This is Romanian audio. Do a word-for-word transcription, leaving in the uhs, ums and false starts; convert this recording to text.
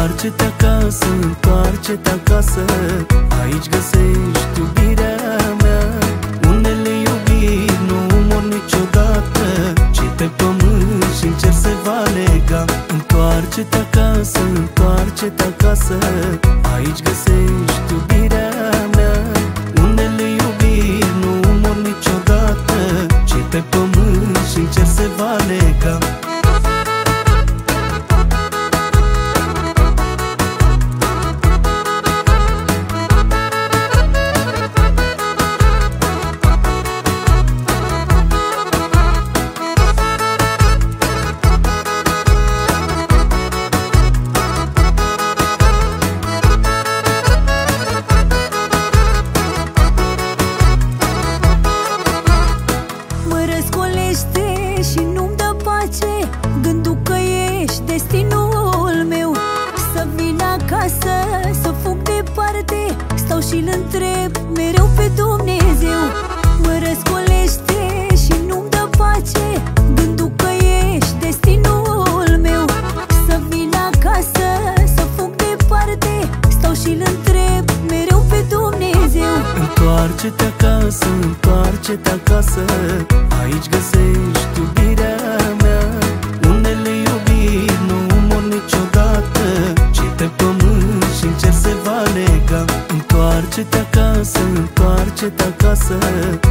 Întoarce-te acasă, întoarce-te acasă, aici găsești iubirea mea. Unele iubiri nu mor niciodată, ci pe pământ și în cer se va lega. Întoarce-te acasă, întoarce-te acasă, aici găsești iubirea mea. Unele iubiri nu mor niciodată, ci pe pământ și în cer se va lega. Și nu-mi dă pace gândul că ești destinul meu. Să vin acasă, să fug departe, stau și-l întreb mereu pe Dumnezeu. Mă răscolește și nu-mi dă pace gândul că ești destinul meu. Să vin acasă, să fug departe, stau și-l întreb mereu pe Dumnezeu. Întoarce-te acasă, întoarce-te acasă, aici găsești iubirea mea. Unele iubiri nu mor niciodată, ci pe pământ și în cer se va lega. Întoarce-te acasă, întoarce-te acasă,